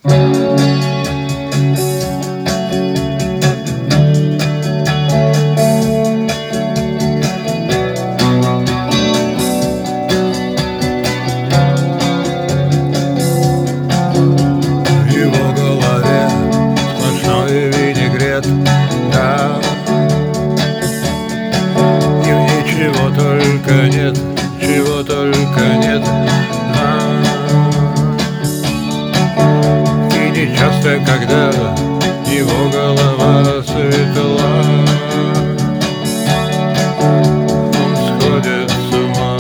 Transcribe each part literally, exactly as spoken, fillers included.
Да, и в ней чего только нет, чего только нет. А, и не часто, когда его голова светла, он сходит с ума,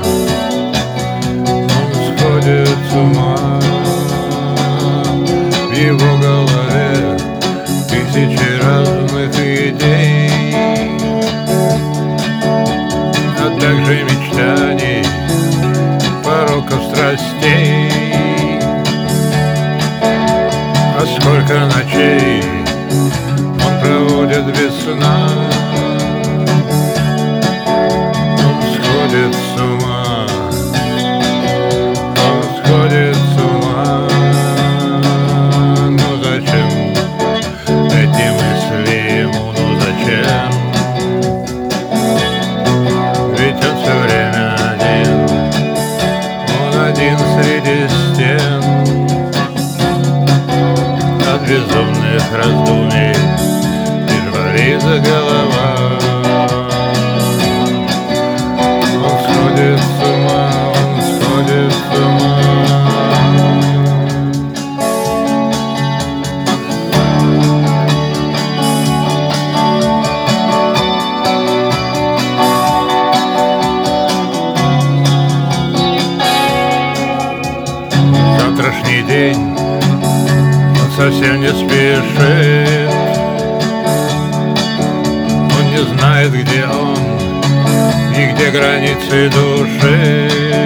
он сходит с ума. В его голове тысячи разных идей, а также мечтаний, пороков, страстей. А сколько ночей он проводит без сна, он сходит с ума, он сходит с ума. Ну зачем эти мысли ему, ну зачем? Ведь он все время один, он один среди стен. От безумных раздумий лишь болит голова. Он сходит с ума, он сходит с ума. Завтрашний день он совсем не спешит, он не знает, где он и где границы души.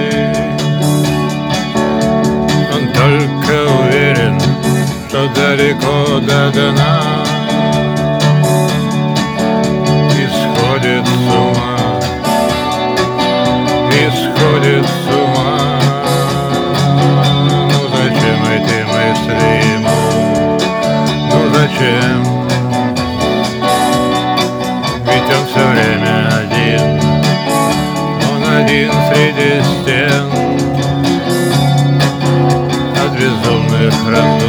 Он только уверен, что далеко до дна, и сходит с ума, и сходит с ума. Зачем? Ведь он все время один, он один среди стен. От безумных раздумий